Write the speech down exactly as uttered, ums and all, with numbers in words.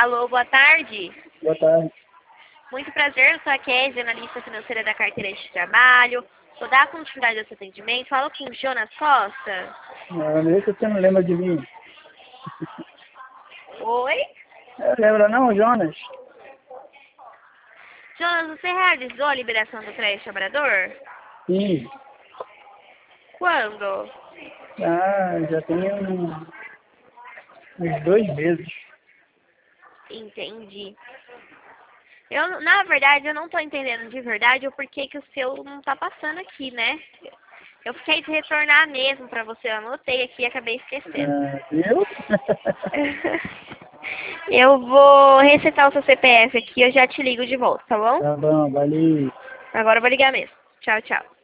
Alô, boa tarde. Boa tarde. Muito prazer, eu sou a Kézia, analista financeira da carteira de trabalho. Vou dar continuidade ao seu atendimento. Fala com o Jonas Costa. Ah, vê se você não lembra de mim. Oi? É, lembra não, Jonas? Jonas, você realizou a liberação do crédito cobrador? Sim. Quando? Ah, já tem um, uns dois meses. Entendi. Eu, na verdade, eu não tô entendendo de verdade o porquê que o seu não tá passando aqui, né? Eu fiquei de retornar mesmo pra você, eu anotei aqui e acabei esquecendo. Ah, viu? Eu vou resetar o seu C P F aqui, eu já te ligo de volta, tá bom? Tá bom, valeu. Agora eu vou ligar mesmo. Tchau, tchau.